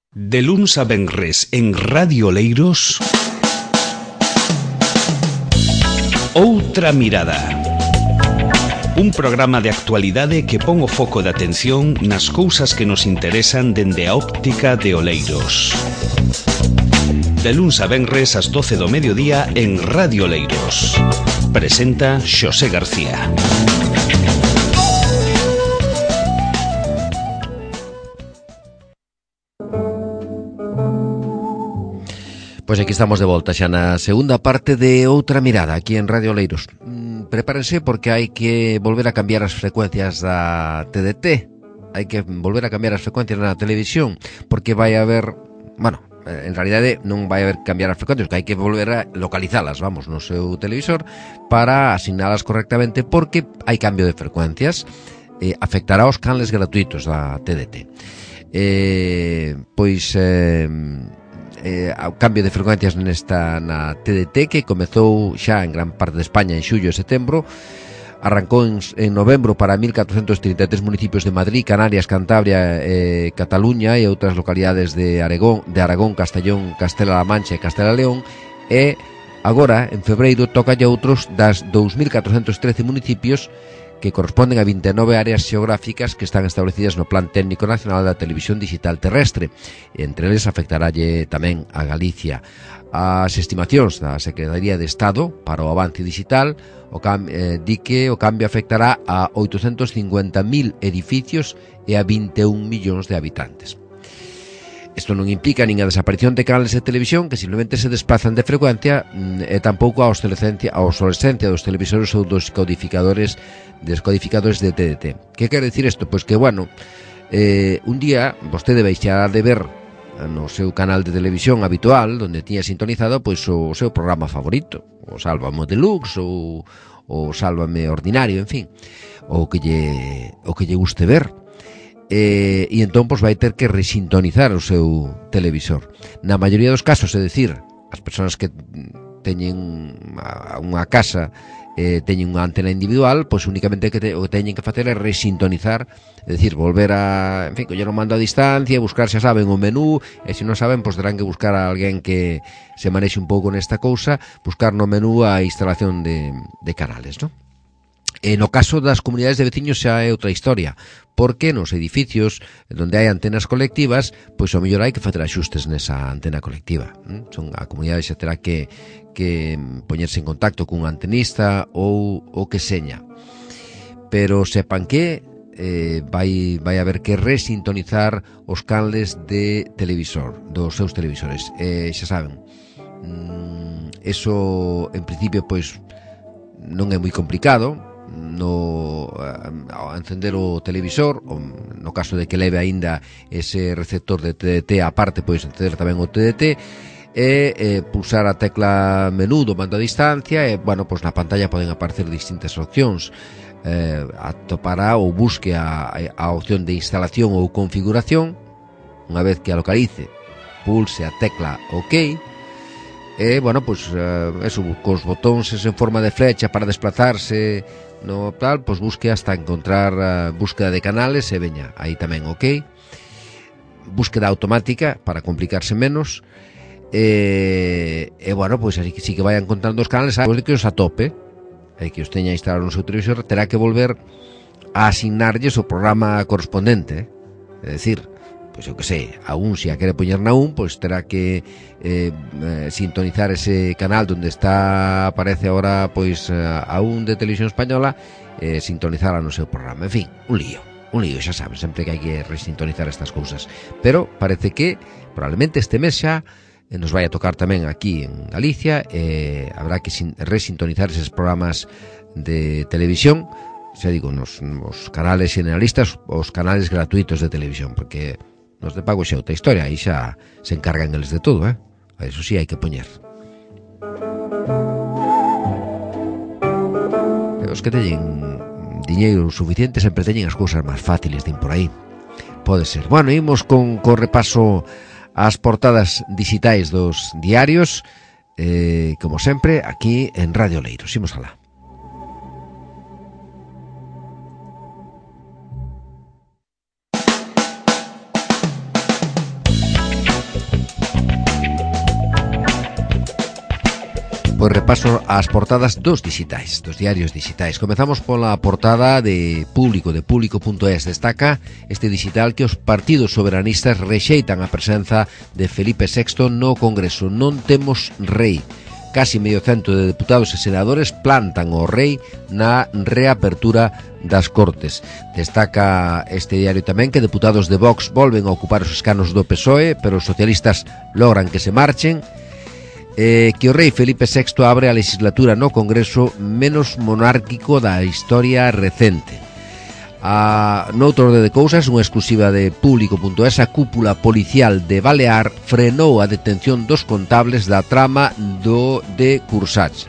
De luns a venres en Radio Oleiros, Outra Mirada. Un programa de actualidade que pon o foco de atención nas cousas que nos interesan dende a óptica de Oleiros. De luns a venres ás 12 do mediodía en Radio Oleiros. Presenta Xosé García. Pois aquí estamos de volta xa na segunda parte de Outra Mirada aquí en Radio Oleiros. Prepárense porque hai que volver a cambiar as frecuencias da TDT. Hai que volver a cambiar as frecuencias na televisión porque vai haber, en realidade non vai haber cambiar as frecuencias, que hai que volver a localizalas, no seu televisor para asignalas correctamente porque hai cambio de frecuencias. Afectará aos canles gratuitos da TDT. Ao cambio de frecuencias na TDT que comezou xa en gran parte de España en xullo e setembro, arrancou en novembro para 1433 municipios de Madrid, Canarias, Cantabria, Cataluña e outras localidades de Aragón, Castellón, Castela-La Mancha e Castela-León, e agora en febreiro toca a outros das 2413 municipios que corresponden a 29 áreas xeográficas que están establecidas no Plan Técnico Nacional da Televisión Digital Terrestre. Entre eles afectaralle tamén a Galicia. As estimacións da Secretaría de Estado para o avance digital di que o cambio afectará a 850.000 edificios e a 21 millóns de habitantes. Isto non implica nin a desaparición de canales de televisión que simplemente se desplazan de frecuencia e tampouco a obsolescencia dos televisores ou dos descodificadores de TDT. Que quere dicir isto? Pois que, un día vostede deixará de ver no seu canal de televisión habitual onde tiña sintonizado pois o seu programa favorito, o Sálvame Deluxe ou o Sálvame Ordinario, en fin, o que lle guste ver. E entón vai ter que resintonizar o seu televisor. Na maioría dos casos, é dicir, as persoas que teñen unha casa teñen unha antena individual, pois únicamente o que teñen que facer é resintonizar, é dicir, volver a, coller o mando a distancia, buscar, xa saben, o menú, e se non saben, pois terán que buscar a alguén que se manexe un pouco nesta cousa, buscar no menú a instalación de canales, non? E no caso das comunidades de veciños xa é outra historia, porque nos edificios onde hai antenas colectivas, pois ao mellor hai que facer axustes nesa antena colectiva. A comunidade xa terá que poñerse en contacto cun antenista ou o que seña. Pero sepan que vai haber que resintonizar os canles de televisor, dos seus televisores. Xa saben, eso en principio pois non é moi complicado. Ao encender o televisor, no caso de que leve aínda ese receptor de TDT aparte, pois encender tamén o TDT e pulsar a tecla menú do mando a distancia e, pois na pantalla poden aparecer distintas opcións. Atopará ou busque a opción de instalación ou configuración. Unha vez que a localice, pulse a tecla OK e, eso, cos botóns en forma de flecha para desplazarse no tal, pois busque hasta encontrar a búsqueda de canales e veña, aí tamén OK. Búsqueda automática para complicarse menos pois así que si que vai encontrando os canales, depois de que os atope e que os teña instalado no seu televisor, terá que volver a asignarlles o programa correspondente, é dicir, pois eu que sei, a un, se a quere poñer na un, pois terá que sintonizar ese canal donde aparece agora pois a un de Televisión Española, sintonizarla no seu programa. En fin, un lío, xa saben, sempre que hai que resintonizar estas cousas. Pero parece que probablemente este mes xa nos vai a tocar tamén aquí en Galicia, habrá que resintonizar eses programas de televisión, xa digo, nos canales generalistas, os canales gratuitos de televisión, porque nos de pago xa outra historia, aí xa se encargan eles de todo, eso sí hai que poñer. Os que teñen diñeiro suficiente sempre teñen as cousas máis fáciles de ir por aí. Pode ser. Imos con repaso ás portadas digitais dos diarios, como sempre, aquí en Radio Oleiros. Imos alá. Pois repaso as portadas dos diarios digitais. Comezamos pola portada de Público, de Público.es. Destaca este digital que os partidos soberanistas rexeitan a presenza de Felipe VI no Congreso. Non temos rei. Casi medio cento de deputados e senadores plantan o rei na reapertura das Cortes. Destaca este diario tamén que deputados de Vox volven a ocupar os escanos do PSOE, pero os socialistas logran que se marchen. Que o rei Felipe VI abre a legislatura no Congreso menos monárquico da historia recente. Noutro orde de cousas, unha exclusiva de Público.es, a cúpula policial de Balear frenou a detención dos contables da trama de Cursats.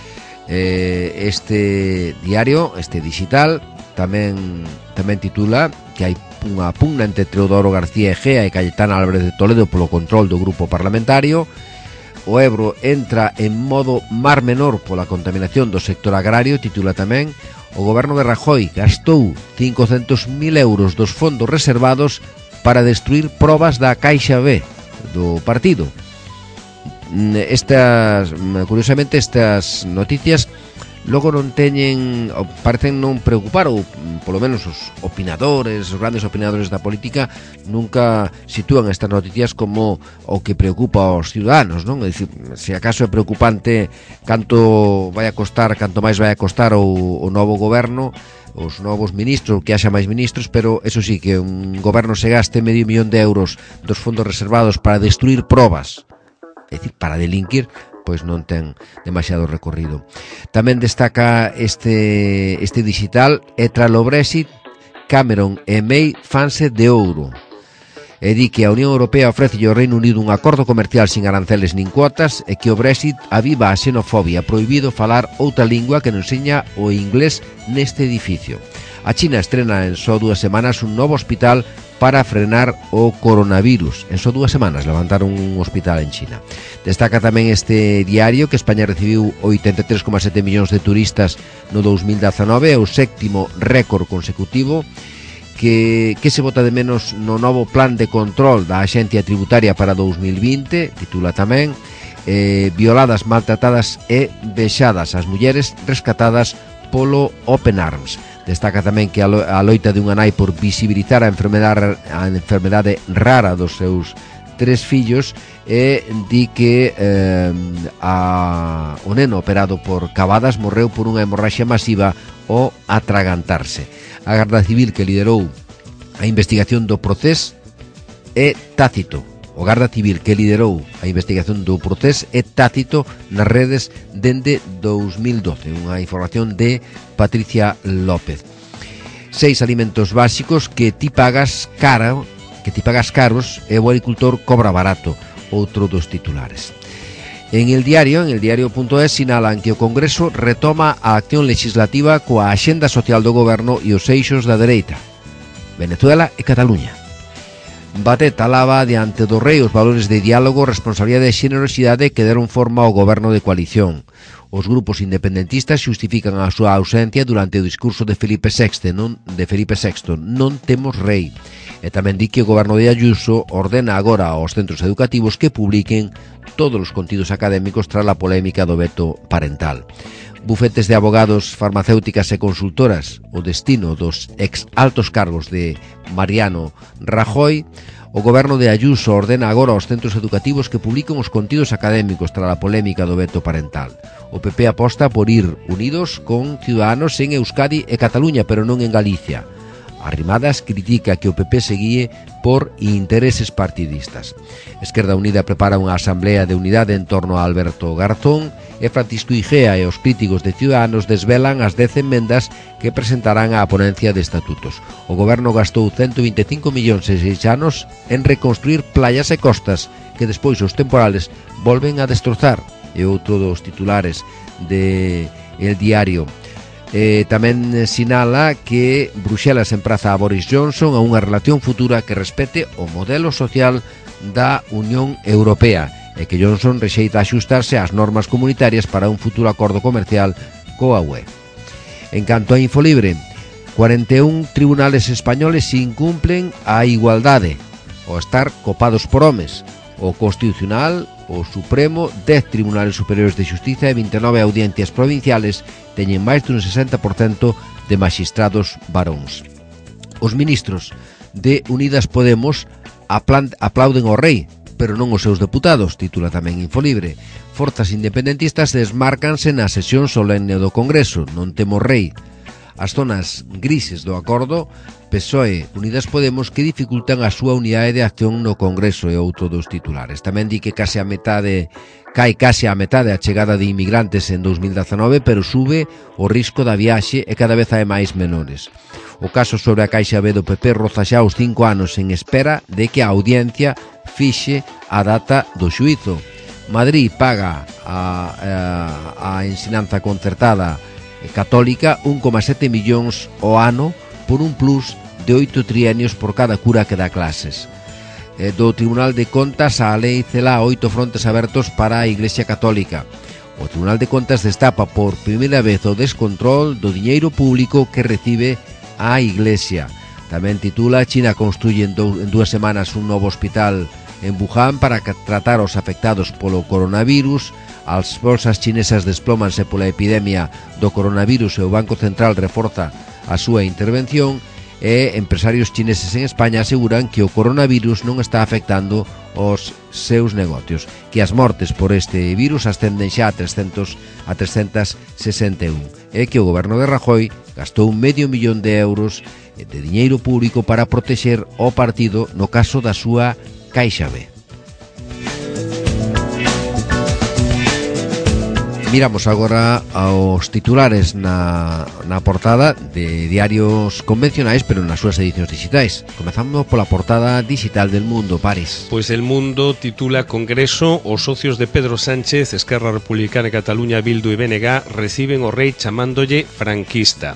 Este diario, este digital, tamén titula que hai unha pugna entre Teodoro García Egea e Cayetana Álvarez de Toledo polo control do grupo parlamentario. O Ebro entra en modo mar menor pola contaminación do sector agrario, titula tamén. O goberno de Rajoy gastou 500.000 euros dos fondos reservados para destruir probas da Caixa B do partido. Curiosamente, estas noticias logo non teñen, parecen non preocupar, ou polo menos os opinadores, os grandes opinadores da política nunca sitúan estas noticias como o que preocupa aos ciudadanos, non? É dicir, se acaso é preocupante canto máis vai a costar o novo goberno, os novos ministros, que haxa máis ministros, pero eso sí, que un goberno se gaste €500.000 dos fondos reservados para destruir probas, é dicir, para delinquir, pois non ten demasiado recorrido. Tamén destaca este digital, e tralo Brexit, Cameron e May fanse de ouro. E di que a Unión Europea ofrece ao Reino Unido un acordo comercial sin aranceles nin cuotas e que o Brexit aviva a xenofobia, prohibido falar outra lingua que non seña o inglés neste edificio. A China estrena en só 2 semanas un novo hospital para frenar o coronavirus. En só 2 semanas levantaron un hospital en China. Destaca tamén este diario que España recibiu 83,7 millóns de turistas no 2019, é o 7º récord consecutivo. Que se bota de menos no novo plan de control da Axencia Tributaria para 2020, titula tamén. Violadas, maltratadas e vexadas as mulleres rescatadas polo Open Arms. Destaca tamén que a loita de unha nai por visibilizar a enfermedade rara dos seus 3 fillos e di que o neno operado por cavadas morreu por unha hemorraxia masiva ao atragantarse. A Garda Civil que liderou a investigación do Procés é tácito. O Garda Civil que liderou a investigación do Procés é tácito nas redes dende 2012. Unha información de Patricia López. 6 alimentos básicos que ti pagas caros e o agricultor cobra barato, outro dos titulares. En el diario.es sinalan que o Congreso retoma a acción legislativa coa axenda social do goberno e os eixos da dereita, Venezuela e Cataluña. Batet alaba diante do rei os valores de diálogo, responsabilidade e xenerosidade que deron forma ao goberno de coalición. Os grupos independentistas xustifican a súa ausencia durante o discurso de Felipe VI. Non temos rei. E tamén di que o goberno de Ayuso ordena agora aos centros educativos que publiquen todos os contidos académicos tras a polémica do veto parental. Bufetes de abogados, farmacéuticas e consultoras, o destino dos ex altos cargos de Mariano Rajoy. O goberno de Ayuso ordena agora aos centros educativos que publiquen os contidos académicos tras a polémica do veto parental. O PP aposta por ir unidos con Ciudadanos en Euskadi e Cataluña, pero non en Galicia. Arrimadas critica que o PP se guíe por intereses partidistas. Esquerda Unida prepara unha asamblea de unidade en torno a Alberto Garzón e Francisco Igea e os críticos de Ciudadanos desvelan as 10 enmendas que presentarán á ponencia de estatutos. O goberno gastou 125 millóns en 6 anos en reconstruir playas e costas que despois os temporales volven a destrozar. E outro dos titulares de El Diario. Tamén sinala que Bruxelas empraza a Boris Johnson a unha relación futura que respete o modelo social da Unión Europea e que Johnson rexeita axustarse ás normas comunitarias para un futuro acordo comercial coa UE. En canto a Infolibre, 41 tribunales españoles incumplen a igualdade ao estar copados por homes. o Constitucional, o Supremo, 10 tribunales superiores de xustiza e 29 audiencias provinciales teñen máis dun 60% de maxistrados varóns. Os ministros de Unidas Podemos aplauden ao rei, pero non os seus deputados, titula tamén Infolibre. Forzas independentistas desmárcanse na sesión solemne do Congreso, non temos rei. As zonas grises do acordo PSOE, Unidas Podemos, que dificultan a súa unidade de acción no Congreso e outro dos titulares. Tamén di que cai case a metade a chegada de inmigrantes en 2019, pero sube o risco da viaxe e cada vez hai máis menores. O caso sobre a Caixa B do PP roza xa os 5 anos en espera de que a audiencia fixe a data do xuízo. Madrid paga a ensinanza concertada católica 1,7 millóns ao ano por un plus de 8 trienios por cada cura que dá clases. Do Tribunal de Contas a lei cela 8 frontes abertos para a Iglesia Católica. O Tribunal de Contas destapa por primeira vez o descontrol do diñeiro público que recibe a Iglesia. Tamén titula: China construye en 2 semanas un novo hospital en Wuhan para tratar os afectados polo coronavirus. As bolsas chinesas desplómanse pola epidemia do coronavirus e o Banco Central reforza a súa intervención, e empresarios chineses en España aseguran que o coronavirus non está afectando os seus negocios, que as mortes por este virus ascenden xa a 361 e que o goberno de Rajoy gastou €500 millóns de diñeiro público para protexer o partido no caso da súa Caixa B. Miramos agora aos titulares na portada de diarios convencionais, pero nas súas edicións digitais. Comezamos pola portada digital del Mundo, Paris. Pois El Mundo titula: Congreso, os socios de Pedro Sánchez, Esquerra Republicana de Cataluña, Bildu e BNG reciben o rei chamándolle franquista.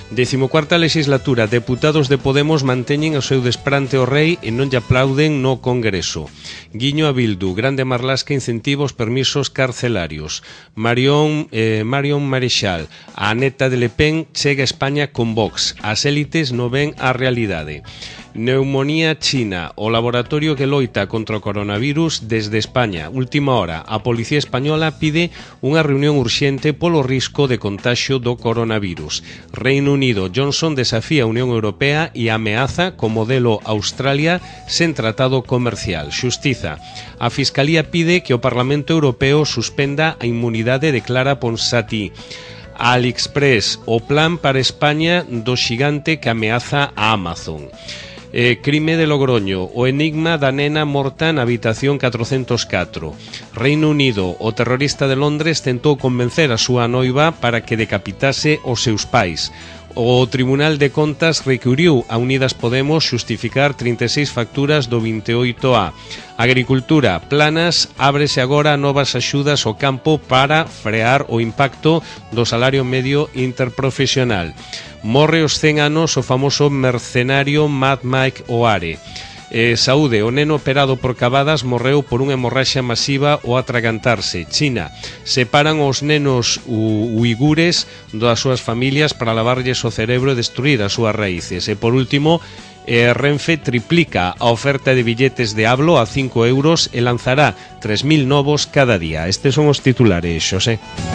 14ª legislatura, deputados de Podemos manteñen o seu desprante ao rei e non lle aplauden no Congreso. Guiño a Bildu, Grande Marlaska incentiva os permisos carcelarios. Marion Marechal, a neta de Le Pen chega a España con Vox. As élites non ven a realidade. Neumonía China, o laboratorio que loita contra o coronavirus desde España. Última hora, a Policía Española pide unha reunión urxente polo risco de contagio do coronavirus. Reino Unido, Johnson desafía a Unión Europea e ameaza co modelo Australia sen tratado comercial. Xustiza, a Fiscalía pide que o Parlamento Europeo suspenda a inmunidade de Clara Ponsatí. AliExpress, o plan para España do xigante que ameaza a Amazon. Crime de Logroño, o enigma da nena morta na habitación 404. Reino Unido, o terrorista de Londres tentou convencer a súa noiva para que decapitase os seus pais. O Tribunal de Contas requiriu a Unidas Podemos xustificar 36 facturas do 28A. Agricultura, Planas, ábrese agora novas axudas ao campo para frear o impacto do salario medio interprofesional. Morre os 100 anos o famoso mercenario Mad Mike Oare. Saúde, o neno operado por Cavadas morreu por unha hemorraxia masiva ao atragantarse. China, separan os nenos uigures das súas familias para lavarlles o cerebro e destruir as súas raíces. E por último, Renfe triplica a oferta de billetes de Hablo a €5 e lanzará 3.000 novos cada día. Estes son os titulares, Xosé.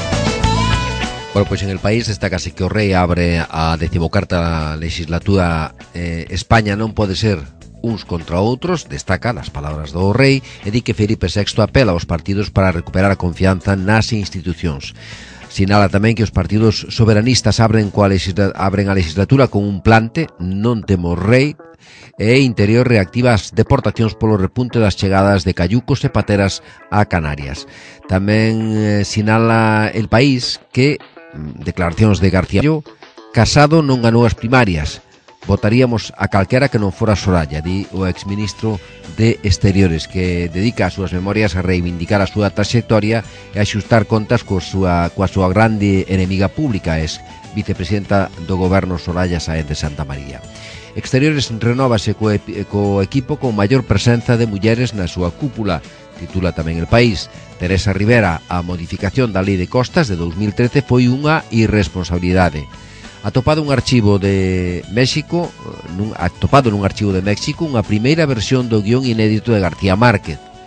Bueno, pois en El País destacase que o rei abre a 14ª legislatura. España non pode ser uns contra outros, destaca as palabras do rei e di que Felipe VI apela aos partidos para recuperar a confianza nas institucións. Sinala tamén que os partidos soberanistas abren a legislatura con un plante, non temos rei, e Interior reactiva as deportacións polo repunte das chegadas de cayucos e pateras a Canarias. Tamén sinala El País que declaracións de García Casado non ganou as primarias. Votaríamos a calquera que non fora Soraya, di o exministro de Exteriores, que dedica as súas memorias a reivindicar a súa trayectoria e a xustar contas coa súa grande enemiga pública, es vicepresidenta do goberno Soraya Sáenz de Santa María. Exteriores renóvase co equipo con maior presenza de mulleres na súa cúpula, titula tamén El País. Teresa Rivera, a modificación da Lei de Costas de 2013 foi unha irresponsabilidade. Atopado nun archivo de México, unha primeira versión do guión inédito de García Márquez.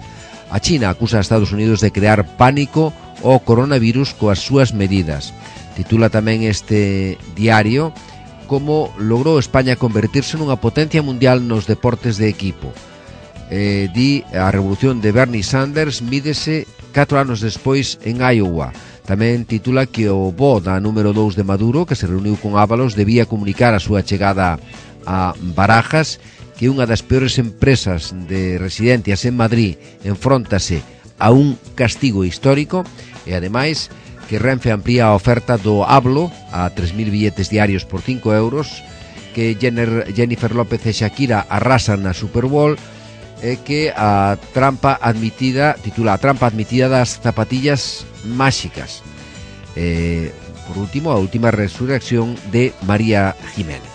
A China acusa a Estados Unidos de crear pánico ao coronavirus coas súas medidas. Titula tamén este diario como logrou España convertirse nunha potencia mundial nos deportes de equipo. Di a revolución de Bernie Sanders mídese 4 anos despois en Iowa. Tamén titula que o bo da número 2 de Maduro, que se reuniu con Ábalos, debía comunicar a súa chegada a Barajas, que unha das peores empresas de residencias en Madrid enfróntase a un castigo histórico e, ademais, que Renfe amplía a oferta do Hablo a 3.000 billetes diarios por 5 euros, que Jennifer López e Shakira arrasan na Super Bowl, e que a trampa admitida, titula a trampa admitida das zapatillas máxicas. Por último, a última resurrección de María Jiménez.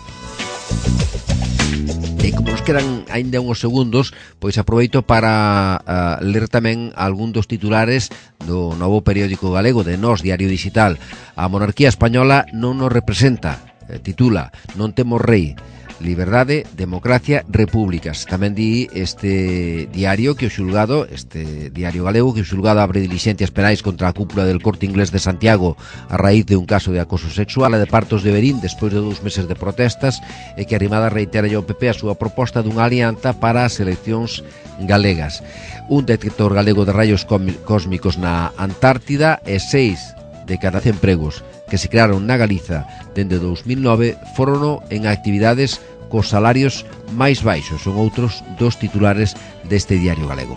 E como nos quedan aínda uns segundos, pois aproveito para ler tamén algún dos titulares do novo periódico galego de Nós, Diario Digital. A monarquía española non nos representa, titula Non temos rei, liberdade, democracia, repúblicas. Tamén di este diario que o xulgado, este diario galego, que o xulgado abre dilixencias penais contra a cúpula del Corte Inglés de Santiago a raíz de un caso de acoso sexual e de partos de Berín despois de 2 meses de protestas, e que Arrimada reitera ao PP a súa proposta dunha alianza para as eleccións galegas. Un detector galego de rayos cósmicos na Antártida e 6 de cada 100 empregos que se crearon na Galiza dende 2009 foron en actividades cos salarios máis baixos. Son outros dos titulares deste diario galego.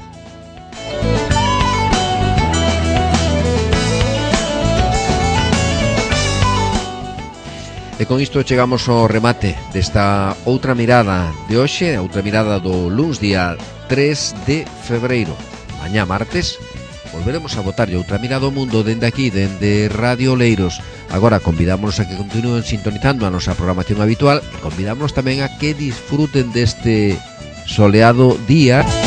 E con isto chegamos ao remate desta outra mirada de hoxe, outra mirada do luns día 3 de febreiro. Mañá martes volveremos a botarlle outra mirada ao mundo dende aquí, dende Radio Oleiros. Agora convidámonos a que continúen sintonizando a nosa programación habitual e convidámonos tamén a que disfruten deste soleado día.